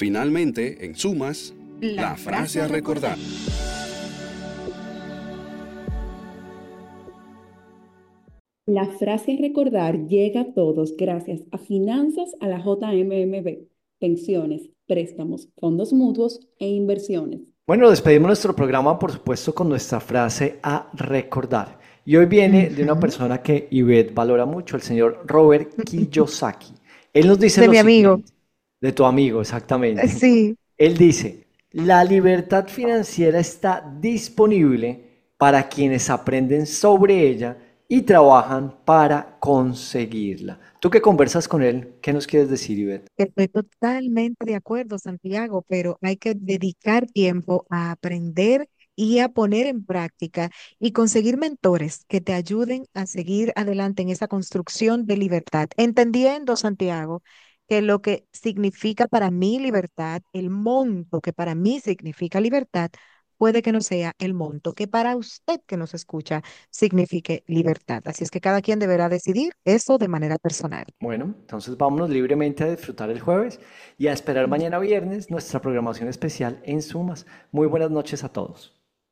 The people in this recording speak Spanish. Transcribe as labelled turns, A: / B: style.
A: Finalmente, en sumas, la frase a recordar.
B: La frase a recordar llega a todos gracias a Finanzas a la JMMB, pensiones, préstamos, fondos mutuos e inversiones.
C: Bueno, despedimos nuestro programa, por supuesto, con nuestra frase a recordar. Y hoy viene de una
D: Ujú.
C: persona que Ivette valora mucho, el señor Robert Kiyosaki. Él nos dice
D: De
C: lo
D: mi amigo.
C: siguiente, de tu amigo, exactamente.
D: Sí,
C: Él dice, la libertad financiera está disponible para quienes aprenden sobre ella y trabajan para conseguirla. Tú que conversas con él, ¿qué nos quieres decir, Ivette?
D: estoy totalmente de acuerdo, Santiago, pero hay que dedicar tiempo a aprender y a poner en práctica y conseguir mentores que te ayuden a seguir adelante en esa construcción de libertad, entendiendo, Santiago, que lo que significa para mí libertad, el monto que para mí significa libertad, puede que no sea el monto que para usted que nos escucha signifique libertad. Así es que cada quien deberá decidir eso de manera personal.
C: Bueno, entonces vámonos libremente a disfrutar el jueves y a esperar mañana viernes nuestra programación especial en Sumas. Muy buenas noches a todos.